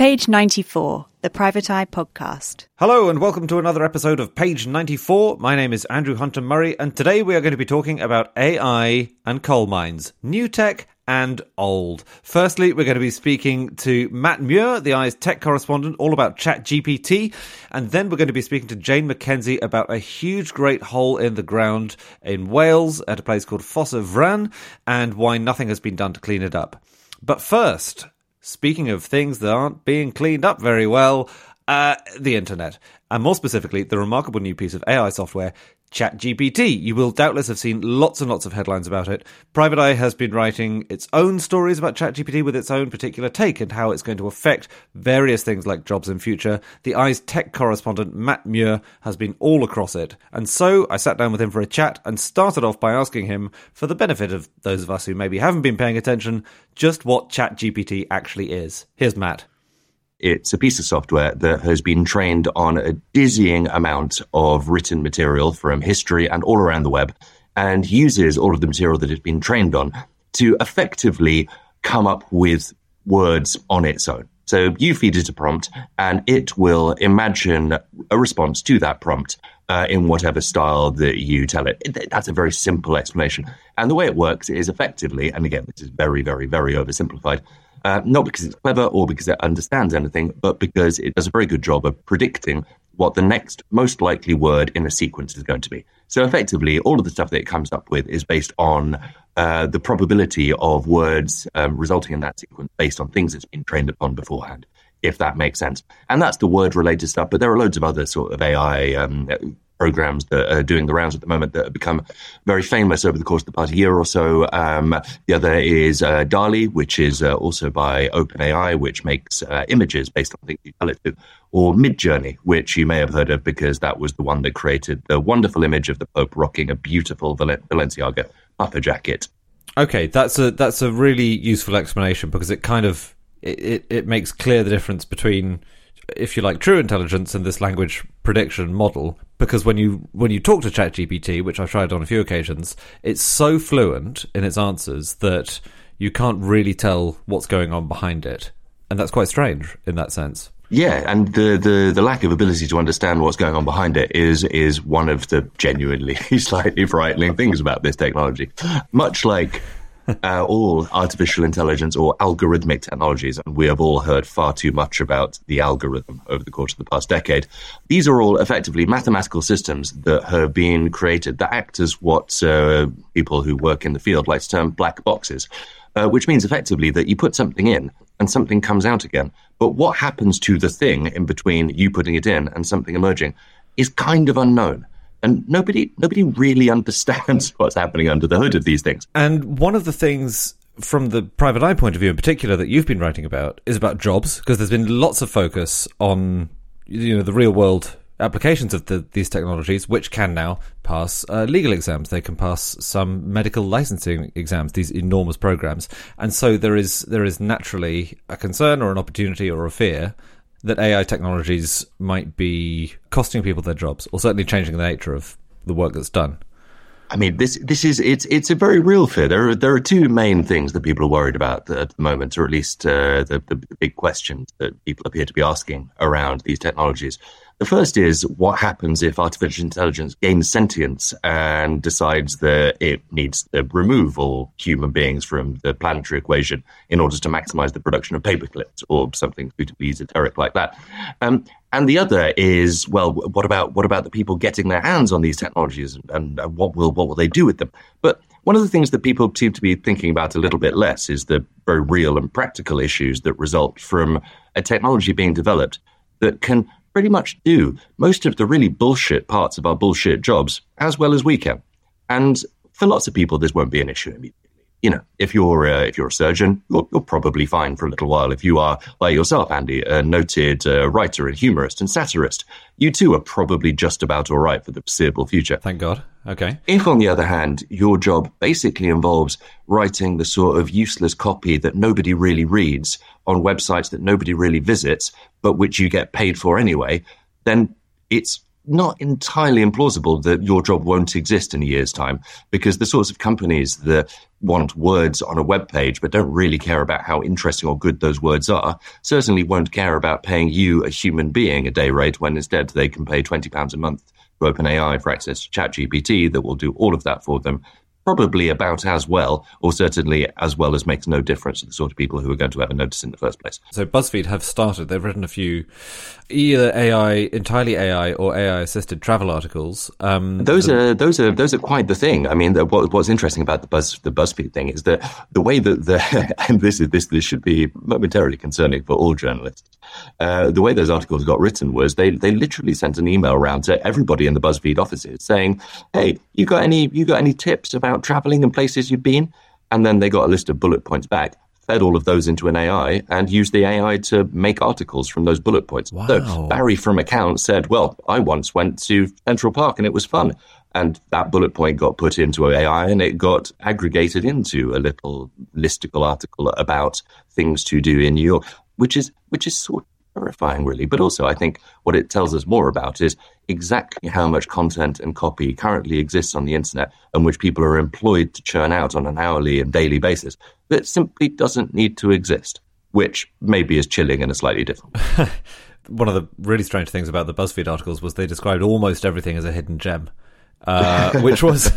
Page 94, the Private Eye podcast. Hello and welcome to another episode of Page 94. My name is Andrew Hunter-Murray and today we are going to be talking about AI and coal mines, new tech and old. Firstly, we're going to be speaking to Matt Muir, the Eye's tech correspondent, all about ChatGPT, and then we're going to be speaking to Jane McKenzie about a huge great hole in the ground in Wales at a place called Fossa Vran and why nothing has been done to clean it up. But first, speaking of things that aren't being cleaned up very well, the internet. And more specifically, the remarkable new piece of AI software, ChatGPT. You will doubtless have seen lots and lots of headlines about it. Private Eye has been writing its own stories about ChatGPT with its own particular take and how it's going to affect various things like jobs in future. The Eye's tech correspondent, Matt Muir, has been all across it. And so I sat down with him for a chat and started off by asking him, for the benefit of those of us who maybe haven't been paying attention, just what ChatGPT actually is. Here's Matt. It's a piece of software that has been trained on a dizzying amount of written material from history and all around the web, and uses all of the material that it's been trained on to effectively come up with words on its own. So you feed it a prompt, and it will imagine a response to that prompt in whatever style that you tell it. That's a very simple explanation. And the way it works is effectively, and again, this is very, very, very oversimplified, not because it's clever or because it understands anything, but because it does a very good job of predicting what the next most likely word in a sequence is going to be. So effectively, all of the stuff that it comes up with is based on the probability of words resulting in that sequence based on things it's been trained upon beforehand, if that makes sense. And that's the word-related stuff, but there are loads of other sort of AI programs that are doing the rounds at the moment that have become very famous over the course of the past year or so. The other is DALL-E, which is also by OpenAI, which makes images based on things you tell it to, or Midjourney, which you may have heard of because that was the one that created the wonderful image of the Pope rocking a beautiful Balenciaga puffer jacket. Okay, that's a really useful explanation because it kind of it makes clear the difference between, if you like, true intelligence and this language prediction model, because when you talk to ChatGPT, which I've tried on a few occasions, it's so fluent in its answers that you can't really tell what's going on behind it. And that's quite strange in that sense. Yeah, and the lack of ability to understand what's going on behind it is one of the genuinely slightly frightening things about this technology. Much like all artificial intelligence or algorithmic technologies, and we have all heard far too much about the algorithm over the course of the past decade. These are all effectively mathematical systems that have been created that act as what people who work in the field like to term black boxes, which means effectively that you put something in and something comes out again. But what happens to the thing in between you putting it in and something emerging is kind of unknown. And nobody really understands what's happening under the hood of these things. And one of the things from the Private Eye point of view in particular that you've been writing about is about jobs, because there's been lots of focus on the real world applications of these technologies, which can now pass legal exams. They can pass some medical licensing exams, these enormous programs. And so there is naturally a concern or an opportunity or a fear that AI technologies might be costing people their jobs, or certainly changing the nature of the work that's done. I mean, it's a very real fear. There are two main things that people are worried about at the moment, or at least the big questions that people appear to be asking around these technologies. The first is, what happens if artificial intelligence gains sentience and decides that it needs to remove all human beings from the planetary equation in order to maximize the production of paperclips or something suitably esoteric like that? And the other is, well, what about the people getting their hands on these technologies, and what will they do with them? But one of the things that people seem to be thinking about a little bit less is the very real and practical issues that result from a technology being developed that can pretty much do most of the really bullshit parts of our bullshit jobs as well as we can. And for lots of people, this won't be an issue immediately. You know, if you're a surgeon, you're probably fine for a little while. If you are, like yourself, Andy, a noted writer and humorist and satirist, you too are probably just about all right for the foreseeable future. Thank God. Okay. If, on the other hand, your job basically involves writing the sort of useless copy that nobody really reads on websites that nobody really visits, but which you get paid for anyway, then it's not entirely implausible that your job won't exist in a year's time, because the sorts of companies that want words on a web page but don't really care about how interesting or good those words are certainly won't care about paying you, a human being, a day rate, when instead they can pay £20 a month to OpenAI for access to ChatGPT that will do all of that for them, probably about as well, or certainly as well as makes no difference to the sort of people who are going to ever notice in the first place. So BuzzFeed have started, they've written a few either entirely AI or AI-assisted travel articles. Those are quite the thing. I mean, what's interesting about the BuzzFeed thing is that the way that and this should be momentarily concerning for all journalists. The way those articles got written was they literally sent an email around to everybody in the BuzzFeed offices saying, "Hey, you got any tips about traveling and places you've been?" And then they got a list of bullet points back, fed all of those into an AI, and used the AI to make articles from those bullet points. Wow. So Barry from Account said, "Well, I once went to Central Park and it was fun." And that bullet point got put into AI and it got aggregated into a little listicle article about things to do in New York, which is sort of terrifying, really. But also, I think what it tells us more about is exactly how much content and copy currently exists on the internet and which people are employed to churn out on an hourly and daily basis that simply doesn't need to exist, which maybe is chilling in a slightly different way. One of the really strange things about the BuzzFeed articles was they described almost everything as a hidden gem, which was...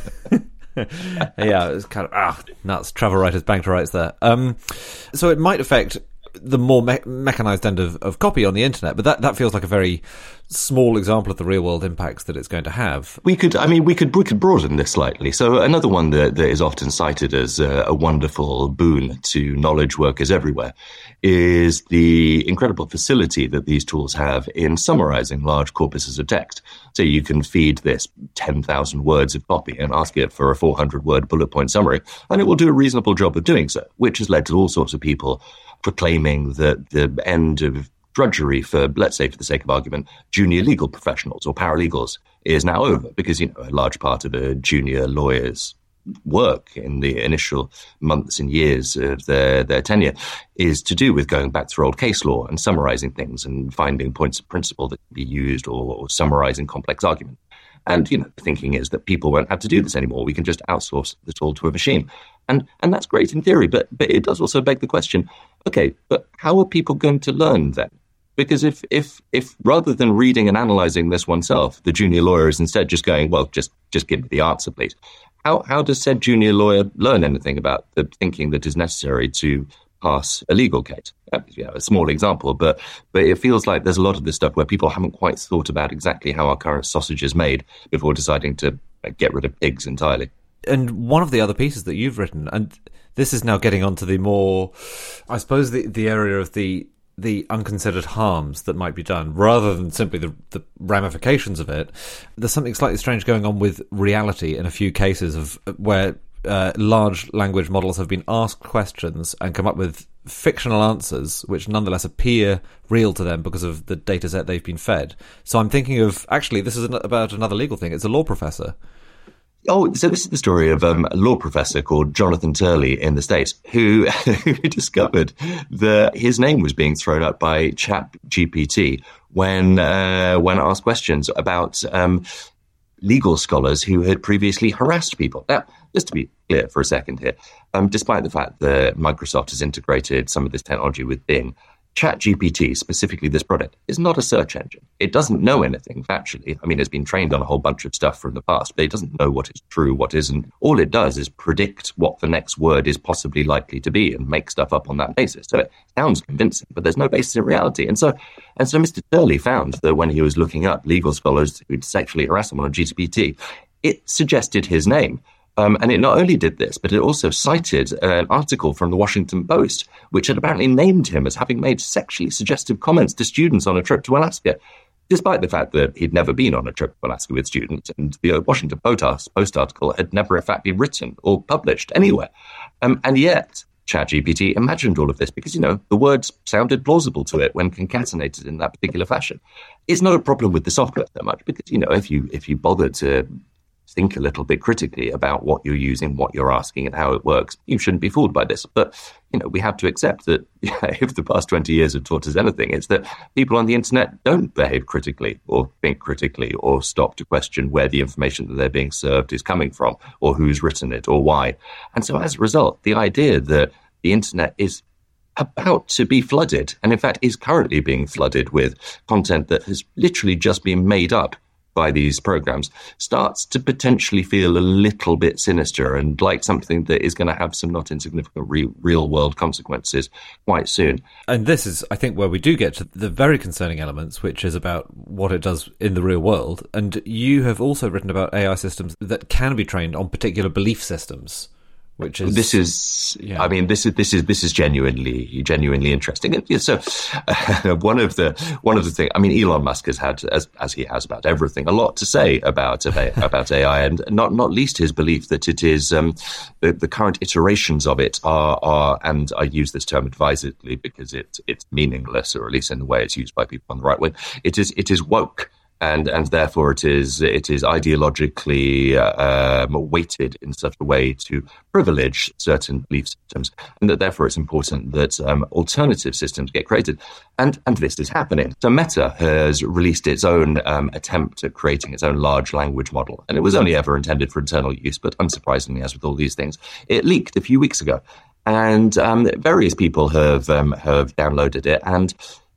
yeah, it was kind of, nuts. Travel writers, banker rights there. So it might affect the more mechanized end of copy on the internet, but that feels like a very small example of the real world impacts that it's going to have. We could broaden this slightly. So another one that is often cited as a wonderful boon to knowledge workers everywhere is the incredible facility that these tools have in summarizing large corpuses of text. So you can feed this 10,000 words of copy and ask it for a 400-word bullet point summary, and it will do a reasonable job of doing so, which has led to all sorts of people proclaiming that the end of drudgery for, let's say, for the sake of argument, junior legal professionals or paralegals is now over, because, a large part of a junior lawyer's work in the initial months and years of their tenure is to do with going back through old case law and summarizing things and finding points of principle that can be used or summarizing complex arguments. And, the thinking is that people won't have to do this anymore. We can just outsource the tool to a machine. And that's great in theory, but it does also beg the question, okay, but how are people going to learn then? Because if rather than reading and analyzing this oneself, the junior lawyer is instead just going, well, just give me the answer, please. How does said junior lawyer learn anything about the thinking that is necessary to pass a legal case? A small example, but it feels like there's a lot of this stuff where people haven't quite thought about exactly how our current sausage is made before deciding to get rid of pigs entirely. And one of the other pieces that you've written, and this is now getting onto the more, I suppose, the area of the unconsidered harms that might be done, rather than simply the ramifications of it. There's something slightly strange going on with reality in a few cases of where large language models have been asked questions and come up with fictional answers which nonetheless appear real to them because of the data set they've been fed. So I'm thinking of, actually, this is about another legal thing. It's a law professor. Oh, so this is the story of a law professor called Jonathan Turley in the States who discovered that his name was being thrown up by ChatGPT when asked questions about legal scholars who had previously harassed people. Now, just to be clear for a second here, despite the fact that Microsoft has integrated some of this technology with Bing, ChatGPT, specifically this product, is not a search engine. It doesn't know anything factually. I mean, it's been trained on a whole bunch of stuff from the past, but it doesn't know what is true, what isn't. All it does is predict what the next word is possibly likely to be and make stuff up on that basis. So it sounds convincing, but there's no basis in reality. And so Mr. Turley found that when he was looking up legal scholars who'd sexually harassed someone on GPT, it suggested his name. And it not only did this, but it also cited an article from the Washington Post, which had apparently named him as having made sexually suggestive comments to students on a trip to Alaska, despite the fact that he'd never been on a trip to Alaska with students, and the Washington Post article had never, in fact, been written or published anywhere. And yet, ChatGPT imagined all of this because, the words sounded plausible to it when concatenated in that particular fashion. It's not a problem with the software so much because, if you bother to think a little bit critically about what you're using, what you're asking, and how it works, you shouldn't be fooled by this. But, we have to accept that if the past 20 years have taught us anything, it's that people on the internet don't behave critically or think critically or stop to question where the information that they're being served is coming from or who's written it or why. And so as a result, the idea that the internet is about to be flooded, and in fact is currently being flooded with content that has literally just been made up by these programs, starts to potentially feel a little bit sinister and like something that is going to have some not insignificant real-world consequences quite soon. And this is, I think, where we do get to the very concerning elements, which is about what it does in the real world. And you have also written about AI systems that can be trained on particular belief systems. This is genuinely interesting. And so one of the things, Elon Musk has had, as he has about everything, a lot to say about AI, and not least his belief that it is the current iterations of it are, and I use this term advisedly because it's meaningless, or at least in the way it's used by people on the right wing. It is woke. And therefore it is ideologically weighted in such a way to privilege certain belief systems, and that therefore it's important that alternative systems get created. And this is happening. So Meta has released its own attempt at creating its own large language model, and it was only ever intended for internal use, but unsurprisingly, as with all these things, it leaked a few weeks ago, and various people have downloaded it and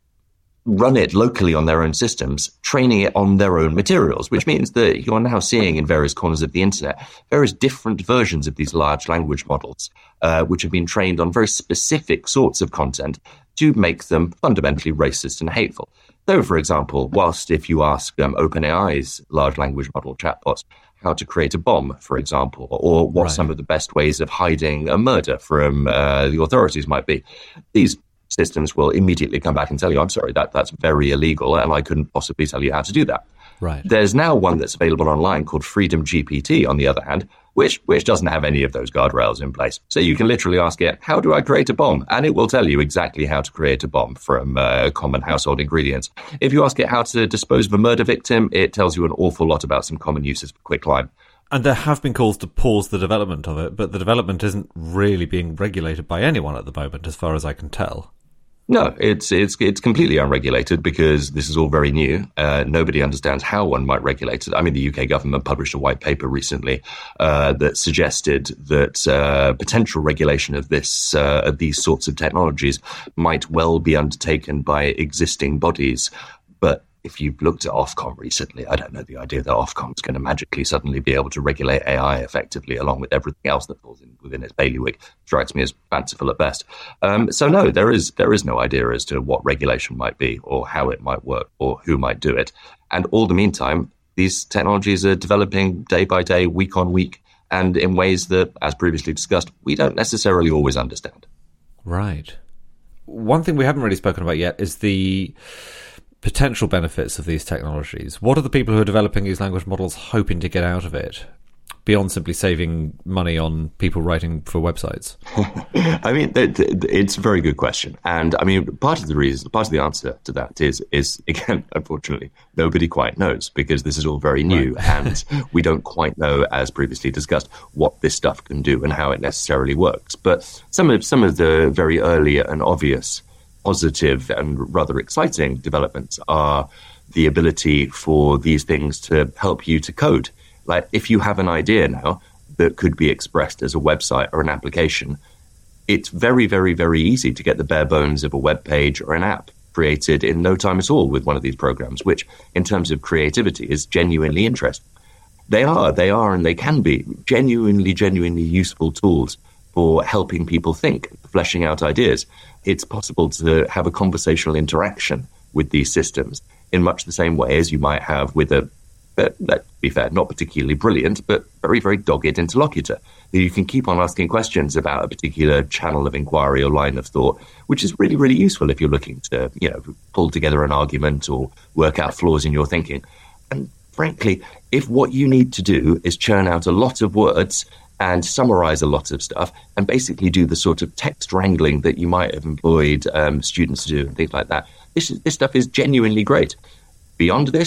run it locally on their own systems, training it on their own materials, which means that you're now seeing in various corners of the internet various different versions of these large language models, which have been trained on very specific sorts of content to make them fundamentally racist and hateful. So, for example, whilst if you ask OpenAI's large language model chatbots how to create a bomb, for example, or what some of the best ways of hiding a murder from the authorities might be, these systems will immediately come back and tell you, I'm sorry, that's very illegal, and I couldn't possibly tell you how to do that. Right. There's now one that's available online called Freedom GPT, on the other hand, which doesn't have any of those guardrails in place. So you can literally ask it, how do I create a bomb? And it will tell you exactly how to create a bomb from common household ingredients. If you ask it how to dispose of a murder victim, it tells you an awful lot about some common uses for quicklime. And there have been calls to pause the development of it, but the development isn't really being regulated by anyone at the moment, as far as I can tell. No, it's completely unregulated because this is all very new. Nobody understands how one might regulate it. The UK government published a white paper recently that suggested that potential regulation of these sorts of technologies might well be undertaken by existing bodies. But if you've looked at Ofcom recently, I don't know, the idea that Ofcom is going to magically suddenly be able to regulate AI effectively along with everything else that falls within its bailiwick strikes me as fanciful at best. So no, there is no idea as to what regulation might be or how it might work or who might do it. And all the meantime, these technologies are developing day by day, week on week, and in ways that, as previously discussed, we don't necessarily always understand. Right. One thing we haven't really spoken about yet is the potential benefits of these technologies. What are the people who are developing these language models hoping to get out of it, beyond simply saving money on people writing for websites? It's a very good question. And part of the answer to that is again, unfortunately, nobody quite knows because this is all very new. Right. And we don't quite know, as previously discussed, what this stuff can do and how it necessarily works. But some of the very early and obvious positive and rather exciting developments are the ability for these things to help you to code. Like if you have an idea now that could be expressed as a website or an application, it's very, very, very easy to get the bare bones of a web page or an app created in no time at all with one of these programs, which in terms of creativity is genuinely interesting. They are, and they can be genuinely useful tools for helping people think, fleshing out ideas. It's possible to have a conversational interaction with these systems in much the same way as you might have with let's be fair, not particularly brilliant, but very, very dogged interlocutor. You can keep on asking questions about a particular channel of inquiry or line of thought, which is really, really useful if you're looking to, pull together an argument or work out flaws in your thinking. And frankly, if what you need to do is churn out a lot of words and summarize a lot of stuff and basically do the sort of text wrangling that you might have employed students to do and things like that, this stuff is genuinely great. Beyond this,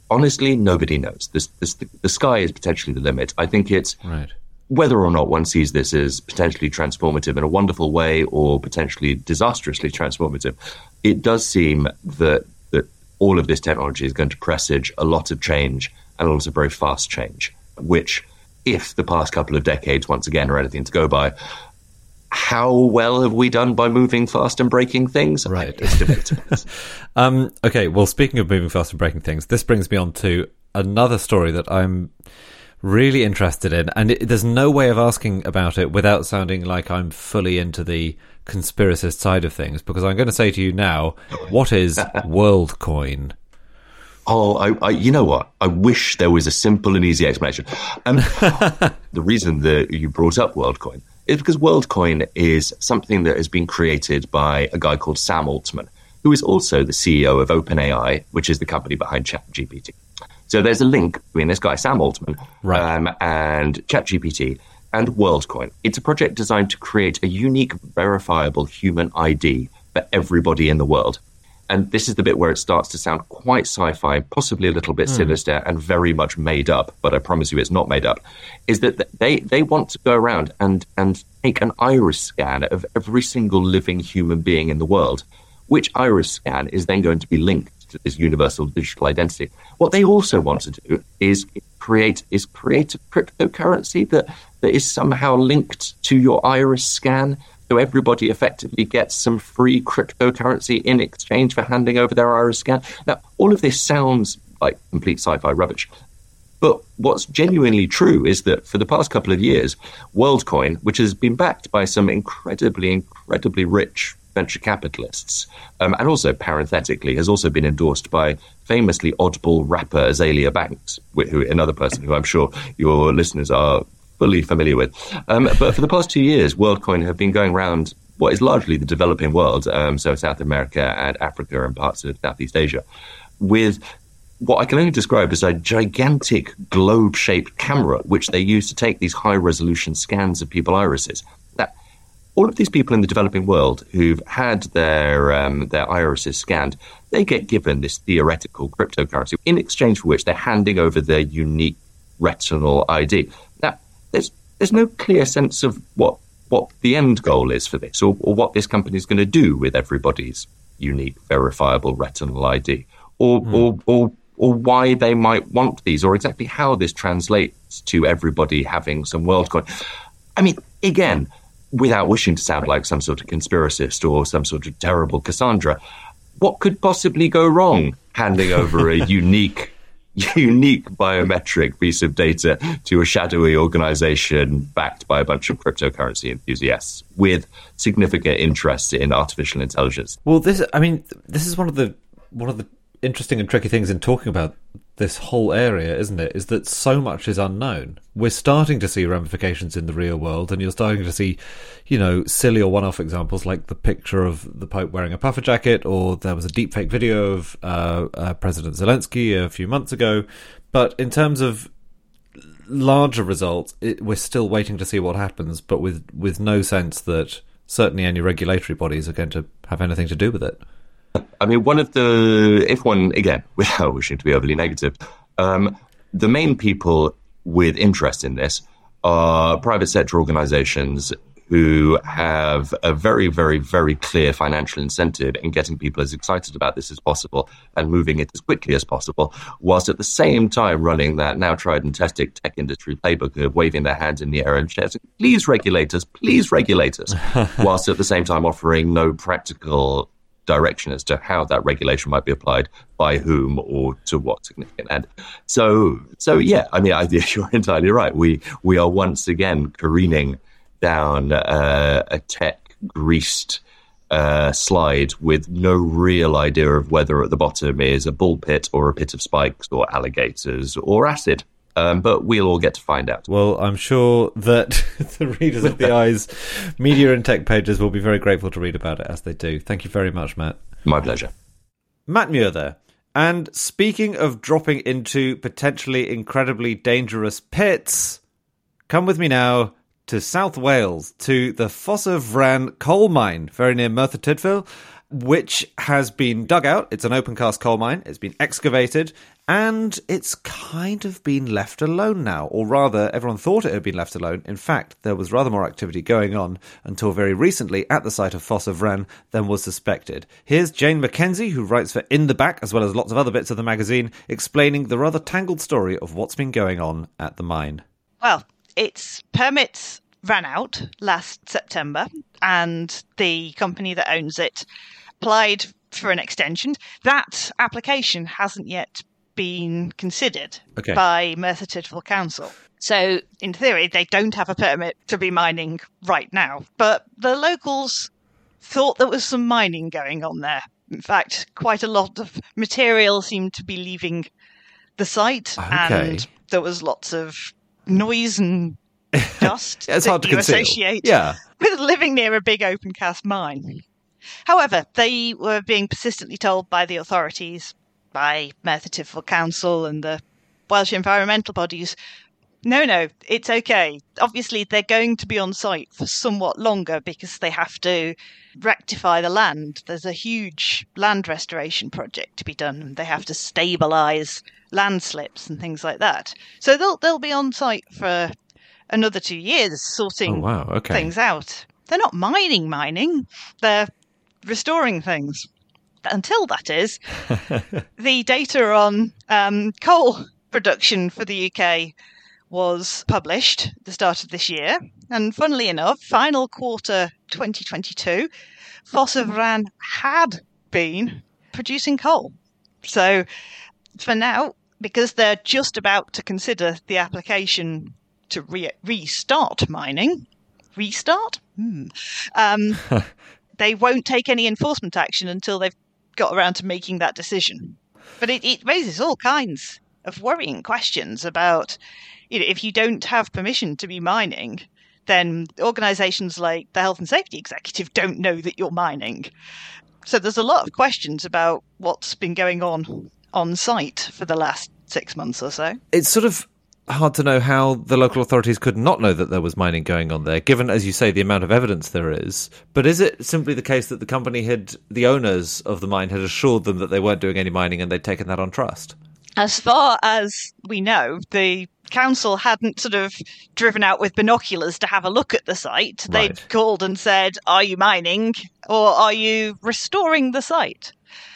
honestly, nobody knows. The sky is potentially the limit. I think it's whether or not one sees this as potentially transformative in a wonderful way or potentially disastrously transformative. It does seem that all of this technology is going to presage a lot of change, and also very fast change, which, if the past couple of decades, once again, are anything to go by, how well have we done by moving fast and breaking things? Right. It's debatable. Okay, well, speaking of moving fast and breaking things, this brings me on to another story that I'm really interested in, and there's no way of asking about it without sounding like I'm fully into the conspiracist side of things, because I'm going to say to you now, what is WorldCoin? Oh, you know what? I wish there was a simple and easy explanation. The reason that you brought up WorldCoin is because WorldCoin is something that has been created by a guy called Sam Altman, who is also the CEO of OpenAI, which is the company behind ChatGPT. So there's a link between this guy, Sam Altman, and ChatGPT and WorldCoin. It's a project designed to create a unique, verifiable human ID for everybody in the world. And this is the bit where it starts to sound quite sci-fi, possibly a little bit sinister and very much made up, but I promise you it's not made up, is that they want to go around and take an iris scan of every single living human being in the world, which iris scan is then going to be linked to this universal digital identity. What they also want to do is create a cryptocurrency that is somehow linked to your iris scan, so everybody effectively gets some free cryptocurrency in exchange for handing over their iris scan. Now, all of this sounds like complete sci-fi rubbish, but what's genuinely true is that for the past couple of years, WorldCoin, which has been backed by some incredibly rich venture capitalists, and also parenthetically has also been endorsed by famously oddball rapper Azalea Banks, another person who I'm sure your listeners are fully familiar with. But for the past 2 years, WorldCoin have been going around what is largely the developing world, so South America and Africa and parts of Southeast Asia, with what I can only describe as a gigantic globe-shaped camera, which they use to take these high-resolution scans of people's irises. Now, all of these people in the developing world who've had their irises scanned, they get given this theoretical cryptocurrency, in exchange for which they're handing over their unique retinal ID. Now, there's no clear sense of what the end goal is for this, or what this company is going to do with everybody's unique, verifiable retinal ID, or why they might want these, or exactly how this translates to everybody having some WorldCoin. I mean, again, without wishing to sound like some sort of conspiracist or some sort of terrible Cassandra, what could possibly go wrong handing over a unique biometric piece of data to a shadowy organization backed by a bunch of cryptocurrency enthusiasts with significant interest in artificial intelligence? Well, this is one of the interesting and tricky things in talking about this whole area, isn't it? Is that so much is unknown. We're starting to see ramifications in the real world, and you're starting to see, silly or one-off examples like the picture of the Pope wearing a puffer jacket, or there was a deepfake video of President Zelensky a few months ago. But in terms of larger results, we're still waiting to see what happens, but with no sense that certainly any regulatory bodies are going to have anything to do with it. I mean, again, without wishing to be overly negative, the main people with interest in this are private sector organizations who have a very, very, very clear financial incentive in getting people as excited about this as possible and moving it as quickly as possible, whilst at the same time running that now tried and tested tech industry playbook of waving their hands in the air and shouting, please regulators, whilst at the same time offering no practical direction as to how that regulation might be applied, by whom, or to what significant end. So yeah, I mean, you're entirely right. We are once again careening down a tech-greased slide with no real idea of whether at the bottom is a bull pit or a pit of spikes or alligators or acid. But we'll all get to find out. Well, I'm sure that the readers of the Eyes media and tech pages will be very grateful to read about it, as they do. Thank you very much, Matt. My pleasure. Matt Muir there. And speaking of dropping into potentially incredibly dangerous pits, come with me now to South Wales, to the Fossa Vran coal mine, very near Merthyr Tydfil. which has been dug out. It's an open cast coal mine. It's been excavated, and it's kind of been left alone now. Or rather, everyone thought it had been left alone. In fact, there was rather more activity going on until very recently at the site of Foss of Wren than was suspected. Here's Jane Mackenzie, who writes for In the Back, as well as lots of other bits of the magazine, explaining the rather tangled story of what's been going on at the mine. Well, its permits ran out last September, and the company that owns it applied for an extension. That application hasn't yet been considered by Merthyr Tydfil Council. So, in theory, they don't have a permit to be mining right now. But the locals thought there was some mining going on there. In fact, quite a lot of material seemed to be leaving the site, and there was lots of noise and dust it's hard to conceal. Associate with living near a big open cast mine. However, they were being persistently told by the authorities, by Merthyr Tydfil Council and the Welsh environmental bodies, no, it's okay. Obviously, they're going to be on site for somewhat longer because they have to rectify the land. There's a huge land restoration project to be done, and they have to stabilise landslips and things like that. So they'll be on site for another 2 years sorting things out. They're not mining. They're restoring things. Until that is, the data on coal production for the UK was published at the start of this year. And funnily enough, final quarter 2022, Foss of Wren had been producing coal. So for now, because they're just about to consider the application to restart mining, they won't take any enforcement action until they've got around to making that decision. But it raises all kinds of worrying questions about, if you don't have permission to be mining, then organisations like the Health and Safety Executive don't know that you're mining. So there's a lot of questions about what's been going on site for the last 6 months or so. It's sort of hard to know how the local authorities could not know that there was mining going on there, given, as you say, the amount of evidence there is. But is it simply the case that the owners of the mine had assured them that they weren't doing any mining and they'd taken that on trust? As far as we know, the council hadn't sort of driven out with binoculars to have a look at the site. Right. They'd called and said, are you mining or are you restoring the site?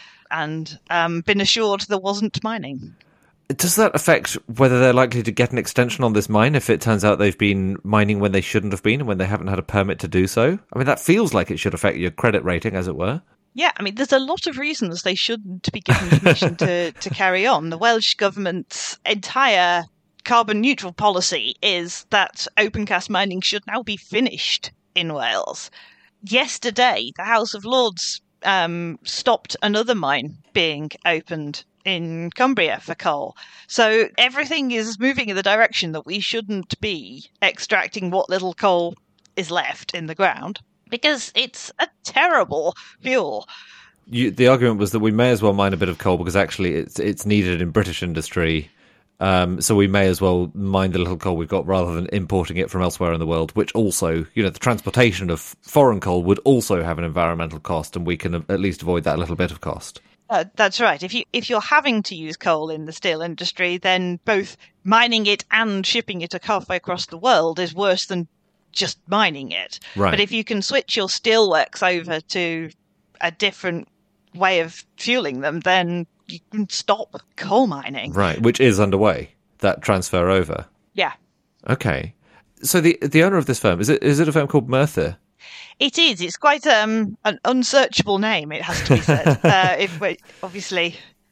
And been assured there wasn't mining. Does that affect whether they're likely to get an extension on this mine if it turns out they've been mining when they shouldn't have been and when they haven't had a permit to do so? I mean, that feels like it should affect your credit rating, as it were. Yeah, I mean, there's a lot of reasons they shouldn't be given permission to carry on. The Welsh government's entire carbon neutral policy is that open cast mining should now be finished in Wales. Yesterday, the House of Lords stopped another mine being opened in Cumbria for coal. So everything is moving in the direction that we shouldn't be extracting what little coal is left in the ground, because it's a terrible fuel. The argument was that we may as well mine a bit of coal because actually it's needed in British industry. So we may as well mine the little coal we've got rather than importing it from elsewhere in the world, which also, the transportation of foreign coal would also have an environmental cost, and we can at least avoid that little bit of cost. That's right. If you're having to use coal in the steel industry, then both mining it and shipping it halfway across the world is worse than just mining it. Right. But if you can switch your steelworks over to a different way of fueling them, then you can stop coal mining. Right, which is underway, that transfer over. Yeah. Okay. So the owner of this firm, is it a firm called Merthyr? It is. It's quite an unsearchable name, it has to be said. Obviously.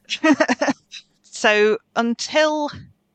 So until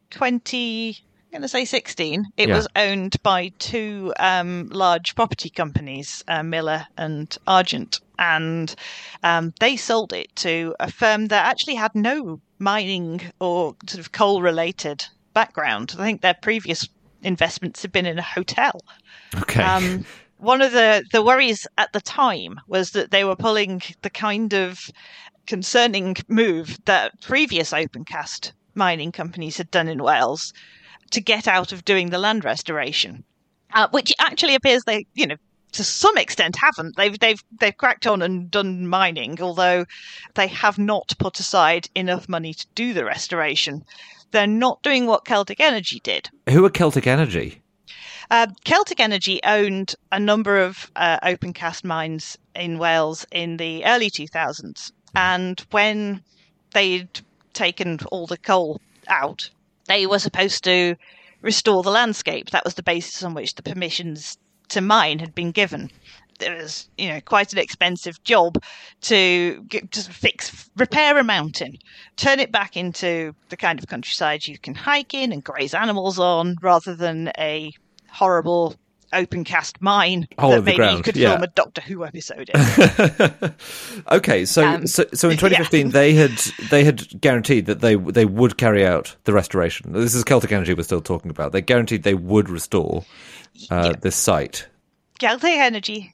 2016, it was owned by two large property companies, Miller and Argent, and they sold it to a firm that actually had no mining or sort of coal-related background. I think their previous investments had been in a hotel. Okay. One of the worries at the time was that they were pulling the kind of concerning move that previous open cast mining companies had done in Wales to get out of doing the land restoration, which actually appears they to some extent haven't. They've cracked on and done mining, although they have not put aside enough money to do the restoration. They're not doing what Celtic Energy did. Who are Celtic Energy? Celtic Energy owned a number of open cast mines in Wales in the early 2000s. And when they'd taken all the coal out, they were supposed to restore the landscape. That was the basis on which the permissions to mine had been given. It was, quite an expensive job to repair a mountain, turn it back into the kind of countryside you can hike in and graze animals on, rather than a horrible open cast mine that maybe you could film a Doctor Who episode in. Okay, so in 2015 they had guaranteed that they would carry out the restoration. This is Celtic Energy we're still talking about. They guaranteed they would restore this site. Celtic Energy,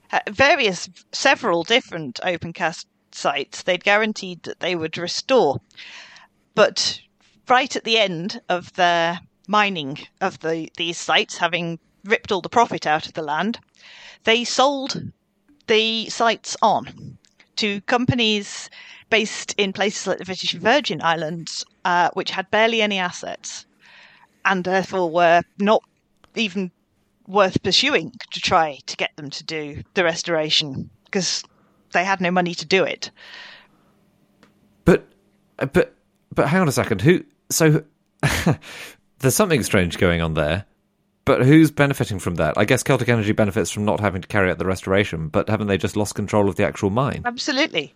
several different open cast sites, they'd guaranteed that they would restore. But right at the end of their mining of these sites, having ripped all the profit out of the land, they sold the sites on to companies based in places like the British Virgin Islands, which had barely any assets, and therefore were not even worth pursuing to try to get them to do the restoration, because they had no money to do it. But hang on a second. So there's something strange going on there. But who's benefiting from that? I guess Celtic Energy benefits from not having to carry out the restoration, but haven't they just lost control of the actual mine? Absolutely.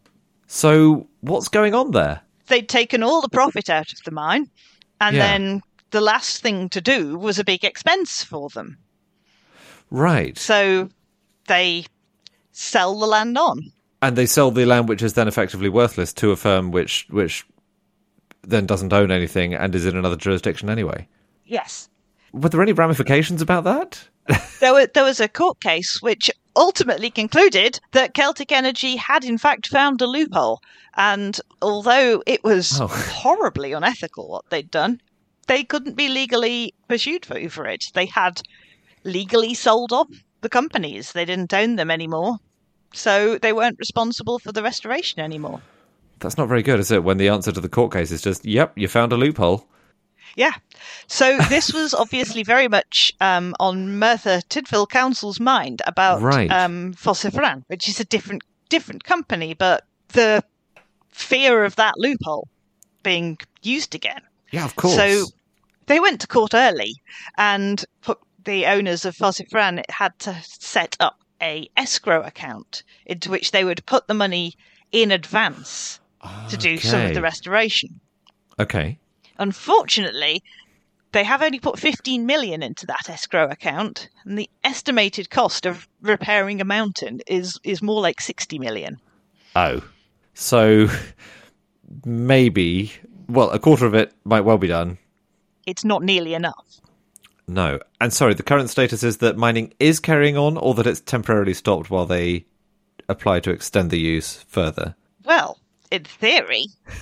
So what's going on there? They'd taken all the profit out of the mine, and then the last thing to do was a big expense for them. Right. So they sell the land on. And they sell the land, which is then effectively worthless, to a firm which then doesn't own anything and is in another jurisdiction anyway. Yes. Were there any ramifications about that? There was a court case which ultimately concluded that Celtic Energy had in fact found a loophole. And although it was horribly unethical what they'd done, they couldn't be legally pursued for it. They had legally sold off the companies. They didn't own them anymore. So they weren't responsible for the restoration anymore. That's not very good, is it? When the answer to the court case is just, yep, you found a loophole. Yeah. So this was obviously very much on Merthyr Tydfil Council's mind about Phosphran, which is a different company, but the fear of that loophole being used again. Yeah, of course. So they went to court early, and the owners of Phosphran had to set up a escrow account into which they would put the money in advance to do some of the restoration. Okay. Unfortunately, they have only put 15 million into that escrow account, and the estimated cost of repairing a mountain is more like 60 million. Oh. So maybe, a quarter of it might well be done. It's not nearly enough. No. And sorry, the current status is that mining is carrying on, or that it's temporarily stopped while they apply to extend the use further? Well, in theory,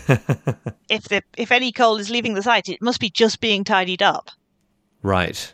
if any coal is leaving the site, it must be just being tidied up. Right.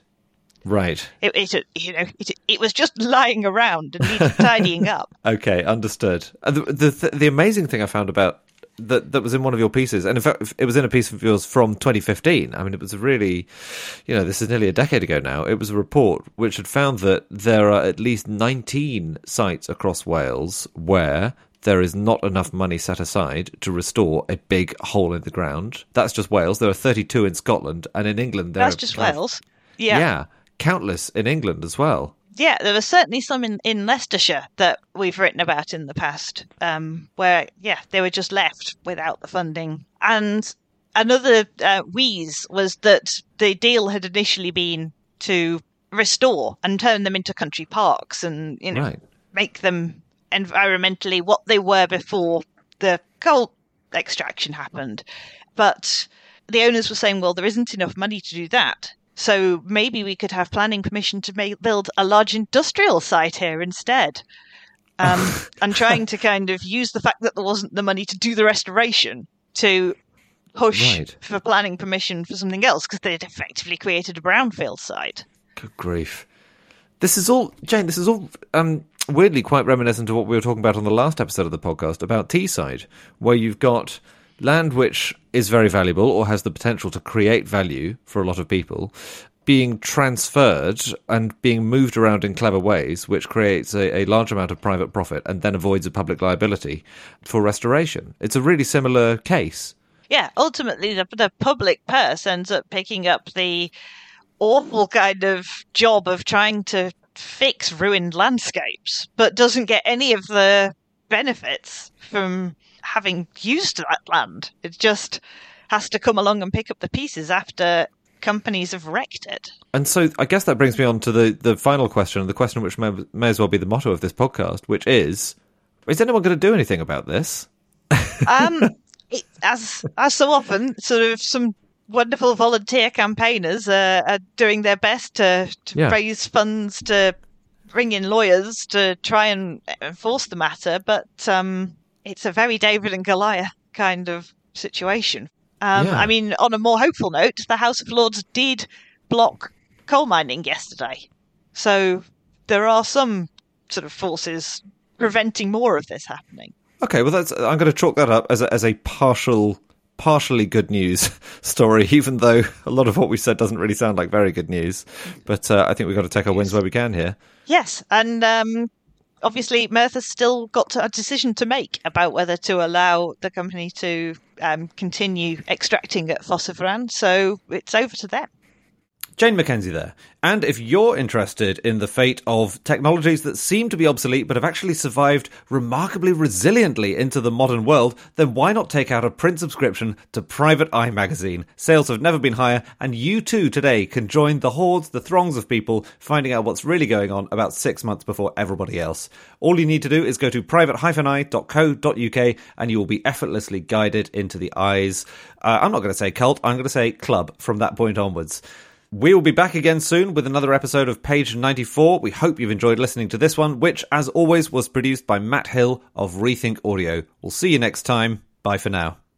It was just lying around and needed tidying up. Okay, understood. The amazing thing I found about that was in one of your pieces, and in fact, it was in a piece of yours from 2015. I mean, it was a really, this is nearly a decade ago now. It was a report which had found that there are at least 19 sites across Wales where there is not enough money set aside to restore a big hole in the ground. That's just Wales. There are 32 in Scotland, and in England there That's just Wales. Yeah. Yeah, countless in England as well. Yeah, there were certainly some in Leicestershire that we've written about in the past, where, they were just left without the funding. And another wheeze was that the deal had initially been to restore and turn them into country parks and, make them environmentally what they were before the coal extraction happened. But the owners were saying, well, there isn't enough money to do that. So maybe we could have planning permission to build a large industrial site here instead. And trying to kind of use the fact that there wasn't the money to do the restoration to push for planning permission for something else, because they'd effectively created a brownfield site. Good grief. This is all, Jane, weirdly quite reminiscent of what we were talking about on the last episode of the podcast about Teesside, where you've got land which is very valuable or has the potential to create value for a lot of people being transferred and being moved around in clever ways, which creates a large amount of private profit and then avoids a public liability for restoration. It's a really similar case. Yeah, ultimately the public purse ends up picking up the awful kind of job of trying to fix ruined landscapes, but doesn't get any of the benefits from having used that land. It just has to come along and pick up the pieces after companies have wrecked it. And so I guess that brings me on to the final question, the question which may as well be the motto of this podcast, which is anyone going to do anything about this? As so often, sort of some wonderful volunteer campaigners are doing their best to raise funds to bring in lawyers to try and enforce the matter, but it's a very David and Goliath kind of situation. I mean, on a more hopeful note, the House of Lords did block coal mining yesterday. So there are some sort of forces preventing more of this happening. Okay, well, I'm going to chalk that up as a partially good news story, even though a lot of what we said doesn't really sound like very good news. But I think we've got to take our wins where we can here. Yes, and obviously Merthyr's still got a decision to make about whether to allow the company to continue extracting at Phosphorans, so it's over to them. Jane McKenzie there. And if you're interested in the fate of technologies that seem to be obsolete but have actually survived remarkably resiliently into the modern world, then why not take out a print subscription to Private Eye magazine? Sales have never been higher, and you too today can join the hordes, the throngs of people finding out what's really going on about 6 months before everybody else. All you need to do is go to private-eye.co.uk and you will be effortlessly guided into the eyes. I'm not going to say cult, I'm going to say club from that point onwards. We will be back again soon with another episode of Page 94. We hope you've enjoyed listening to this one, which, as always, was produced by Matt Hill of Rethink Audio. We'll see you next time. Bye for now.